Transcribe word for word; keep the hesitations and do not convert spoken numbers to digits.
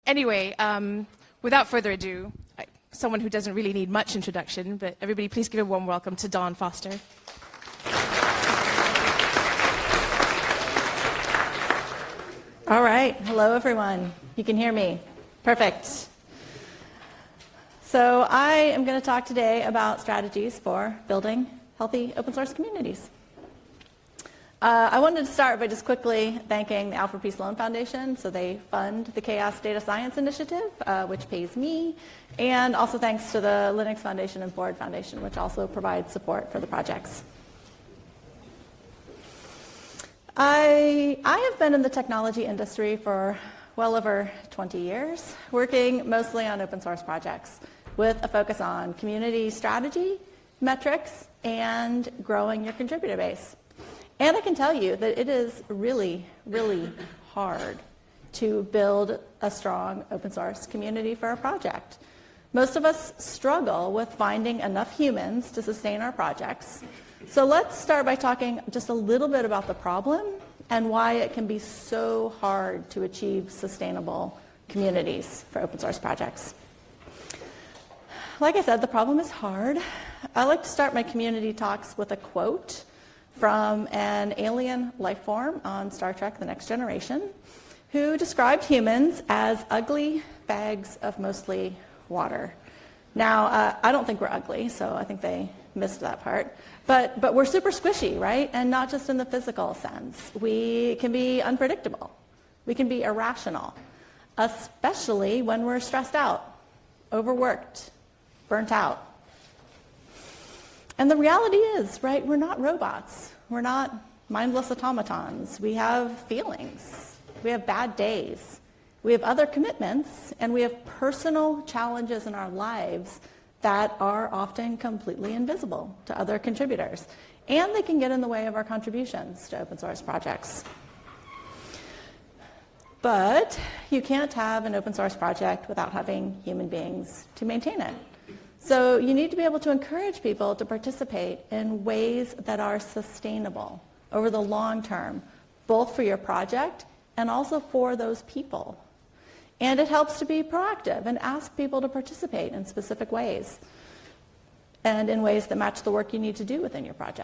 Anyway, um, without further ado, I, someone who doesn't really need much introduction, but everybody please give a warm welcome to Dawn Foster. All right. Hello, everyone. You can hear me. Perfect. So I am going to talk today about strategies for building healthy open source communities. Uh, I wanted to start by just quickly thanking the Alfred P. Sloan Foundation. So they fund the Chaos Data Science Initiative, uh, which pays me, and also thanks to the Linux Foundation and Ford Foundation, which also provides support for the projects. I, I have been in the technology industry for well over twenty years, working mostly on open source projects with a focus on community strategy, metrics, and growing your contributor base. And I can tell you that it is really, really hard to build a strong open source community for a project. Most of us struggle with finding enough humans to sustain our projects. So let's start by talking just a little bit about the problem and why it can be so hard to achieve sustainable communities for open source projects. Like I said, the problem is hard. I like to start my community talks with a quote from an alien life form on Star Trek: The Next Generation, who described humans as ugly bags of mostly water. Now, uh, I don't think we're ugly, so I think they missed that part. But, but we're super squishy, right? And not just in the physical sense. We can be unpredictable. We can be irrational, especially when we're stressed out, overworked, burnt out. And the reality is, right, we're not robots. We're not mindless automatons. We have feelings. We have bad days. We have other commitments, and we have personal challenges in our lives that are often completely invisible to other contributors. And they can get in the way of our contributions to open source projects. But you can't have an open source project without having human beings to maintain it. So you need to be able to encourage people to participate in ways that are sustainable over the long term, both for your project and also for those people. And it helps to be proactive and ask people to participate in specific ways and in ways that match the work you need to do within your project.